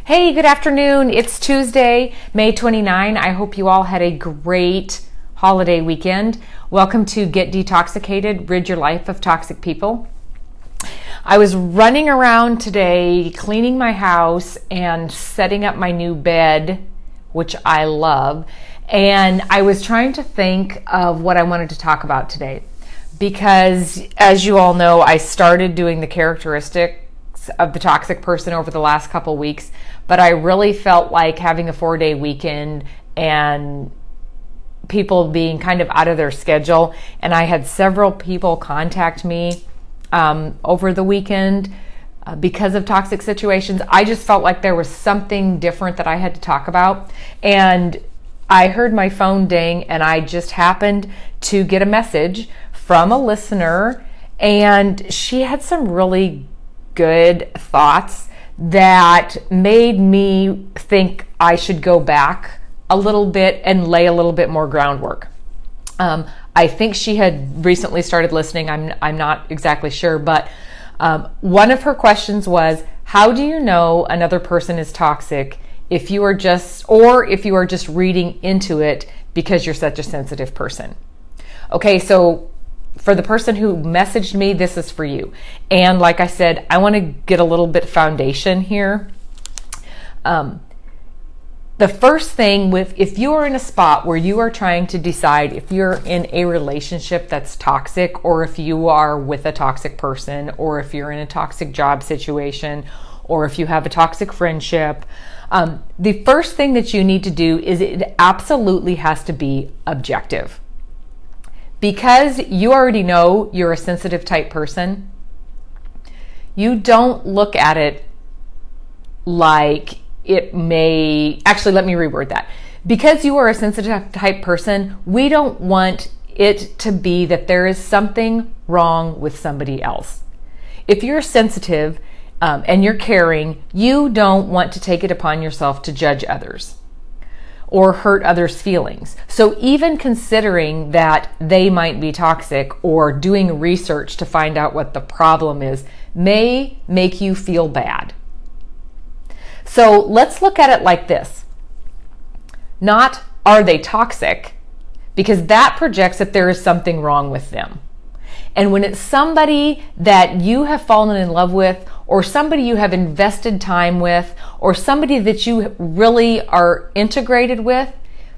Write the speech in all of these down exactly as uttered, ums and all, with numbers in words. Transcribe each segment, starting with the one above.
Hey, good afternoon. It's Tuesday, May twenty-ninth. I hope you all had a great holiday weekend. Welcome to Get Detoxicated, Rid Your Life of Toxic People. I was running around today cleaning my house and setting up my new bed, which I love, and I was trying to think of what I wanted to talk about today because, as you all know, I started doing the characteristics of the toxic person over the last couple weeks, but I really felt like having a four-day weekend and people being kind of out of their schedule, and I had several people contact me um, over the weekend uh, because of toxic situations. I just felt like there was something different that I had to talk about, and I heard my phone ding, and I just happened to get a message from a listener, and she had some really good thoughts that made me think I should go back a little bit and lay a little bit more groundwork. Um, I think she had recently started listening. I'm I'm not exactly sure, but um, one of her questions was, how do you know another person is toxic if you are just, or if you are just reading into it because you're such a sensitive person? Okay, so for the person who messaged me, this is for you. And like I said, I want to get a little bit foundation here. Um, the first thing with, if you are in a spot where you are trying to decide if you're in a relationship that's toxic, or if you are with a toxic person, or if you're in a toxic job situation, or if you have a toxic friendship, um, the first thing that you need to do is it absolutely has to be objective. Because you already know you're a sensitive type person, you don't look at it like it may, actually let me reword that. Because you are a sensitive type person, we don't want it to be that there is something wrong with somebody else. If you're sensitive um, and you're caring, you don't want to take it upon yourself to judge others or hurt others' feelings. So even considering that they might be toxic or doing research to find out what the problem is may make you feel bad. So let's look at it like this. Not, are they toxic? Because that projects that there is something wrong with them. And when it's somebody that you have fallen in love with, or somebody you have invested time with, or somebody that you really are integrated with,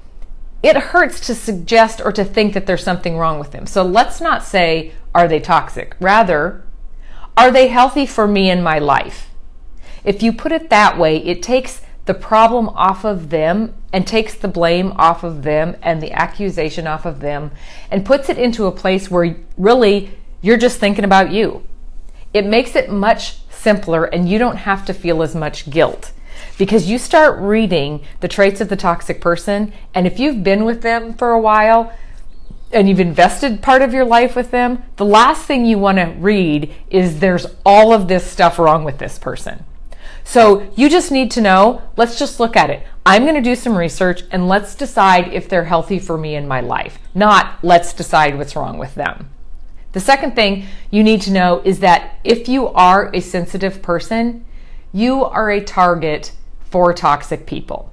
it hurts to suggest or to think that there's something wrong with them. So let's not say, are they toxic? Rather, are they healthy for me in my life? If you put it that way, it takes the problem off of them and takes the blame off of them and the accusation off of them and puts it into a place where really you're just thinking about you. It makes it much simpler, and you don't have to feel as much guilt because you start reading the traits of the toxic person, and if you've been with them for a while and you've invested part of your life with them, the last thing you want to read is there's all of this stuff wrong with this person. So you just need to know, let's just look at it. I'm going to do some research and let's decide if they're healthy for me in my life, not let's decide what's wrong with them. The second thing you need to know is that if you are a sensitive person, you are a target for toxic people.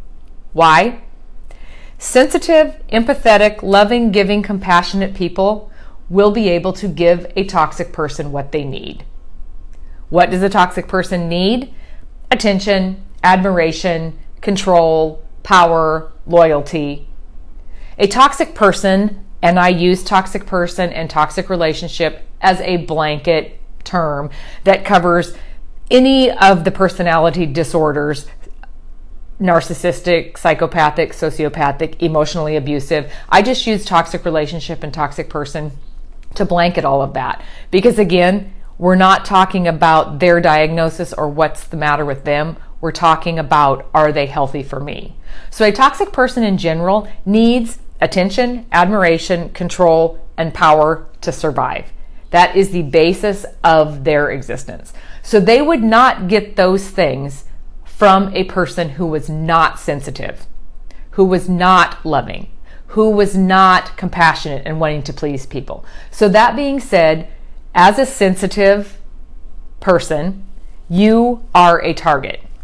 Why? Sensitive, empathetic, loving, giving, compassionate people will be able to give a toxic person what they need. What does a toxic person need? Attention, admiration, control, power, loyalty. A toxic person, and I use toxic person and toxic relationship as a blanket term that covers any of the personality disorders: narcissistic, psychopathic, sociopathic, emotionally abusive. I just use toxic relationship and toxic person to blanket all of that because, again, we're not talking about their diagnosis or what's the matter with them. We're talking about, are they healthy for me? So a toxic person in general needs attention, admiration, control, and power to survive. That is the basis of their existence. So they would not get those things from a person who was not sensitive, who was not loving, who was not compassionate and wanting to please people. So that being said, as a sensitive person, you are a target.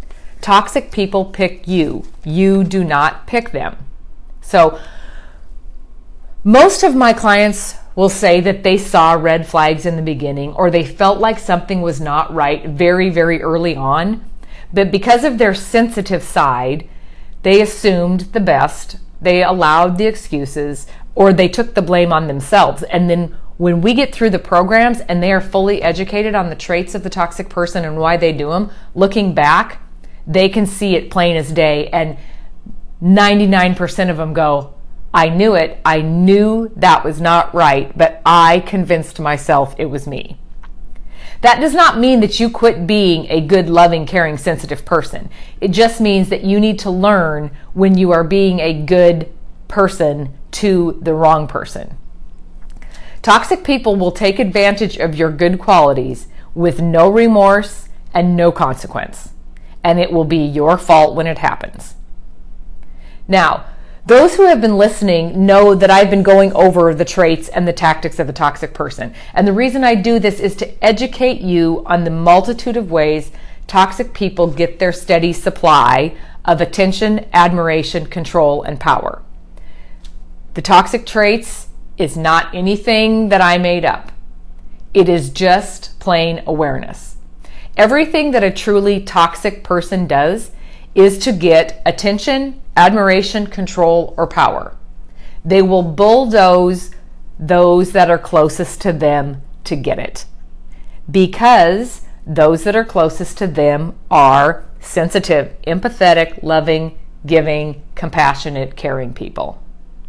Toxic people pick you. You do not pick them. So most of my clients will say that they saw red flags in the beginning, or they felt like something was not right very, very early on. But because of their sensitive side, they assumed the best, they allowed the excuses, or they took the blame on themselves. And then when we get through the programs and they are fully educated on the traits of the toxic person and why they do them, looking back, they can see it plain as day. And ninety-nine percent of them go, I knew it. I knew that was not right, but I convinced myself it was me. That does not mean that you quit being a good, loving, caring, sensitive person. It just means that you need to learn when you are being a good person to the wrong person. Toxic people will take advantage of your good qualities with no remorse and no consequence, and it will be your fault when it happens. Now, those who have been listening know that I've been going over the traits and the tactics of the toxic person. And the reason I do this is to educate you on the multitude of ways toxic people get their steady supply of attention, admiration, control, and power. The toxic traits is not anything that I made up. It is just plain awareness. Everything that a truly toxic person does is to get attention, admiration, control, or power. They will bulldoze those that are closest to them to get it, because those that are closest to them are sensitive, empathetic, loving, giving, compassionate, caring people.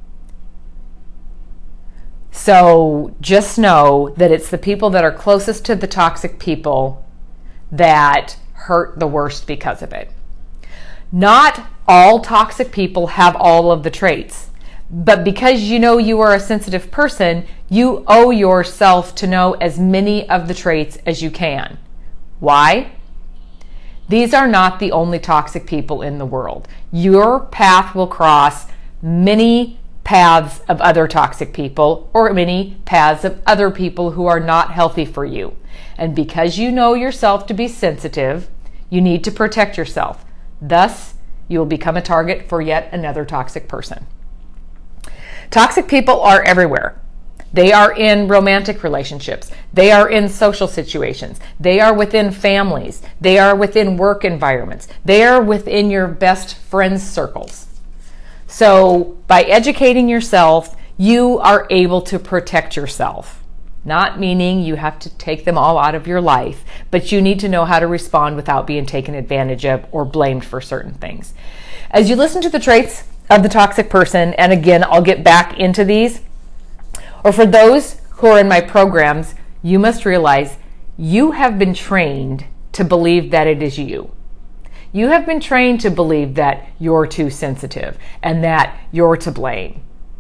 So just know that it's the people that are closest to the toxic people that hurt the worst because of it. Not all toxic people have all of the traits, but because you know you are a sensitive person, you owe yourself to know as many of the traits as you can. Why? These are not the only toxic people in the world. Your path will cross many paths of other toxic people, or many paths of other people who are not healthy for you. And because you know yourself to be sensitive, you need to protect yourself. Thus, you will become a target for yet another toxic person. Toxic people are everywhere. They are in romantic relationships. They are in social situations. They are within families. They are within work environments. They are within your best friends' circles. So by educating yourself, you are able to protect yourself. Not meaning you have to take them all out of your life, but you need to know how to respond without being taken advantage of or blamed for certain things. As you listen to the traits of the toxic person, and again, I'll get back into these, or for those who are in my programs, you must realize you have been trained to believe that it is you. You have been trained to believe that you're too sensitive and that you're to blame.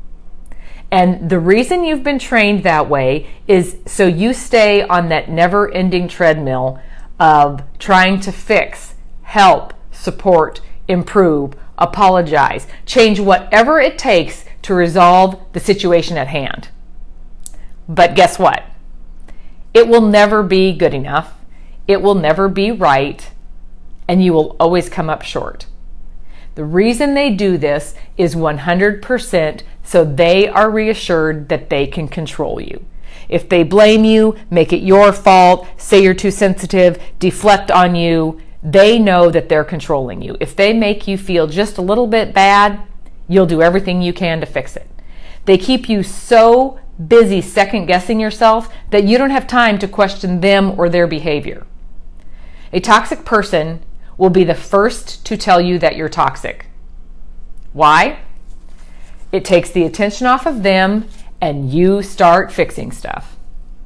And the reason you've been trained that way is so you stay on that never-ending treadmill of trying to fix, help, support, improve, apologize, change whatever it takes to resolve the situation at hand. But guess what? It will never be good enough. It will never be right, and you will always come up short. The reason they do this is one hundred percent so they are reassured that they can control you. If they blame you, make it your fault, say you're too sensitive, deflect on you, they know that they're controlling you. If they make you feel just a little bit bad, you'll do everything you can to fix it. They keep you so busy second guessing yourself that you don't have time to question them or their behavior. A toxic person will be the first to tell you that you're toxic. Why? It takes the attention off of them and you start fixing stuff.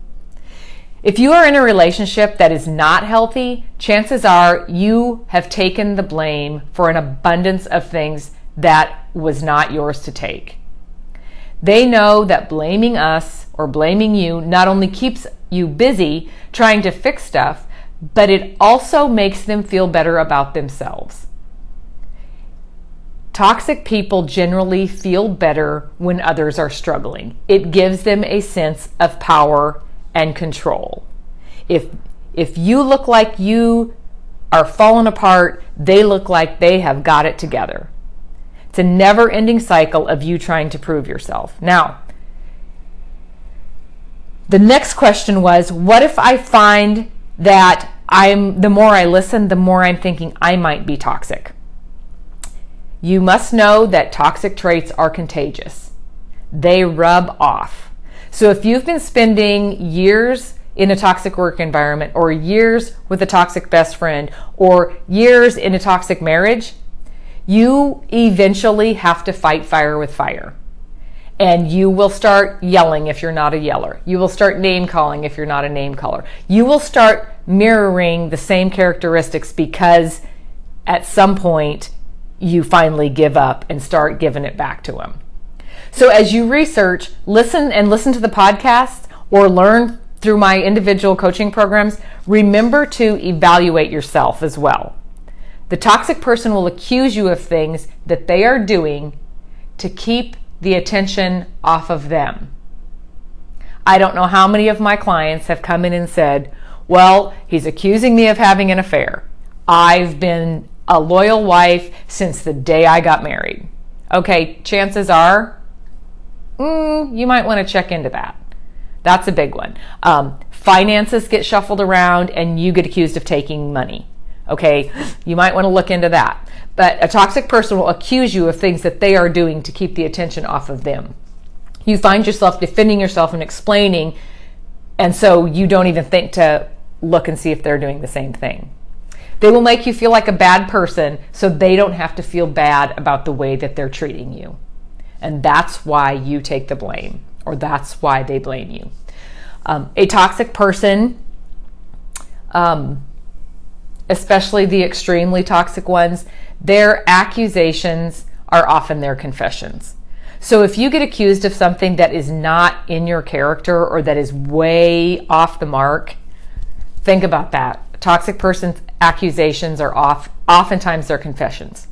If you are in a relationship that is not healthy, chances are you have taken the blame for an abundance of things that was not yours to take. They know that blaming us or blaming you not only keeps you busy trying to fix stuff, but it also makes them feel better about themselves. Toxic people generally feel better when others are struggling. It gives them a sense of power and control. If, if you look like you are falling apart. They look like they have got it together. It's a never-ending cycle of you trying to prove yourself. Now, the next question was, what if I find that I'm the more I listen, the more I'm thinking I might be toxic? You must know that toxic traits are contagious. They rub off. So if you've been spending years in a toxic work environment, or years with a toxic best friend, or years in a toxic marriage, you eventually have to fight fire with fire. And you will start yelling if you're not a yeller. You will start name calling if you're not a name caller. You will start mirroring the same characteristics because at some point you finally give up and start giving it back to them. So as you research, listen and listen to the podcasts or learn through my individual coaching programs, remember to evaluate yourself as well. The toxic person will accuse you of things that they are doing to keep the attention off of them. I don't know how many of my clients have come in and said, well, he's accusing me of having an affair. I've been a loyal wife since the day I got married. Okay, chances are, mm, you might want to check into that. That's a big one. Um, finances get shuffled around and you get accused of taking money. Okay, you might want to look into that. But a toxic person will accuse you of things that they are doing to keep the attention off of them. You find yourself defending yourself and explaining, and so you don't even think to look and see if they're doing the same thing. They will make you feel like a bad person so they don't have to feel bad about the way that they're treating you. And that's why you take the blame, or that's why they blame you. Um, a toxic person, um, especially the extremely toxic ones, their accusations are often their confessions. So if you get accused of something that is not in your character or that is way off the mark, think about that. A toxic person's accusations are off, oftentimes their confessions.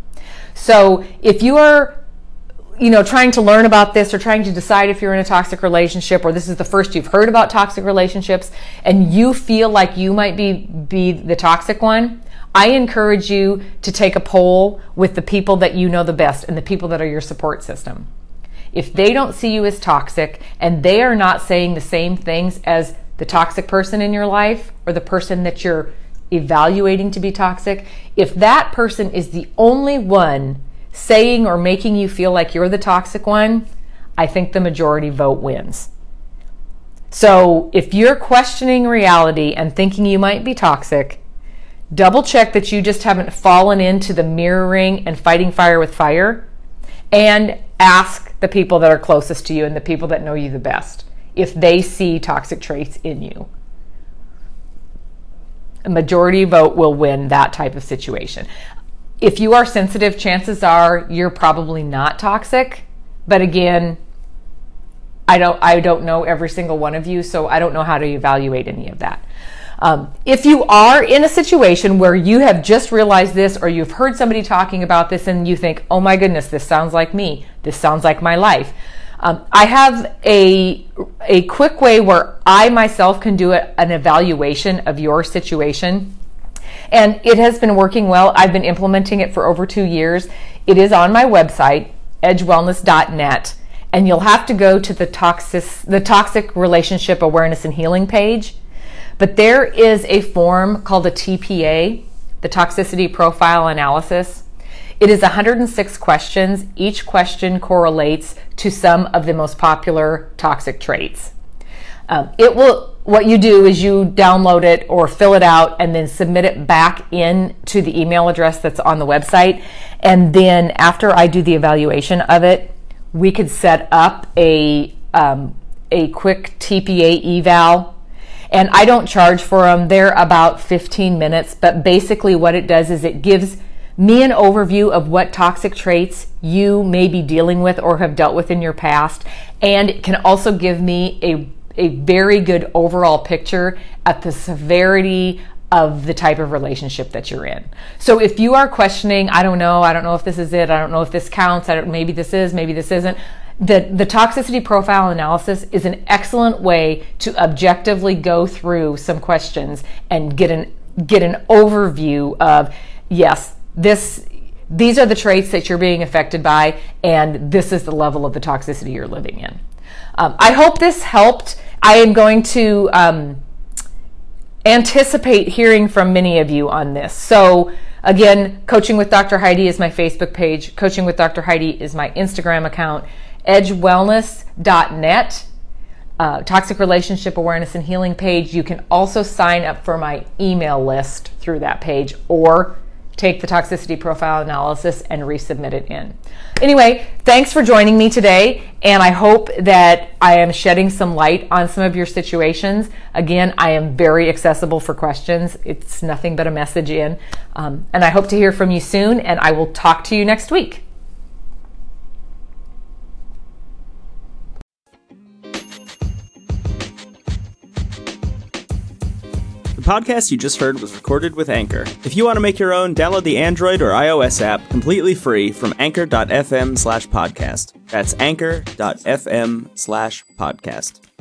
So if you are you know, trying to learn about this or trying to decide if you're in a toxic relationship, or this is the first you've heard about toxic relationships and you feel like you might be, be the toxic one, I encourage you to take a poll with the people that you know the best and the people that are your support system. If they don't see you as toxic and they are not saying the same things as the toxic person in your life or the person that you're evaluating to be toxic, if that person is the only one saying or making you feel like you're the toxic one, I think the majority vote wins. So if you're questioning reality and thinking you might be toxic, double check that you just haven't fallen into the mirroring and fighting fire with fire, and ask the people that are closest to you and the people that know you the best if they see toxic traits in you. A majority vote will win that type of situation. If you are sensitive, chances are you're probably not toxic. But again, I don't I don't know every single one of you, so I don't know how to evaluate any of that. Um, if you are in a situation where you have just realized this, or you've heard somebody talking about this and you think, oh my goodness, this sounds like me, this sounds like my life. Um, I have a, a quick way where I myself can do a, an evaluation of your situation. And it has been working well. I've been implementing it for over two years. It is on my website, edge wellness dot net, and you'll have to go to the toxic, the Toxic Relationship Awareness and Healing page. But there is a form called a T P A, the Toxicity Profile Analysis. It is one hundred six questions. Each question correlates to some of the most popular toxic traits. Um, it will. What you do is you download it or fill it out and then submit it back in to the email address that's on the website. And then after I do the evaluation of it, we could set up a um, a quick T P A eval. And I don't charge for them. They're about fifteen minutes. But basically what it does is it gives me an overview of what toxic traits you may be dealing with or have dealt with in your past. And it can also give me a a very good overall picture at the severity of the type of relationship that you're in. So if you are questioning, I don't know, I don't know if this is it, I don't know if this counts, I don't, maybe this is, maybe this isn't, the, the toxicity profile analysis is an excellent way to objectively go through some questions and get an get an overview of, yes, this these are the traits that you're being affected by, and this is the level of the toxicity you're living in. Um, I hope this helped. I am going to um, anticipate hearing from many of you on this. So again, Coaching with Doctor Heidi is my Facebook page. Coaching with Doctor Heidi is my Instagram account. edge wellness dot net, uh, Toxic Relationship Awareness and Healing page. You can also sign up for my email list through that page, or take the toxicity profile analysis and resubmit it in. Anyway, thanks for joining me today, and I hope that I am shedding some light on some of your situations. Again, I am very accessible for questions. It's nothing but a message in. Um, and I hope to hear from you soon, and I will talk to you next week. The podcast you just heard was recorded with Anchor. If you want to make your own, download the Android or iOS app completely free from anchor dot f m slash podcast. That's anchor dot f m slash podcast.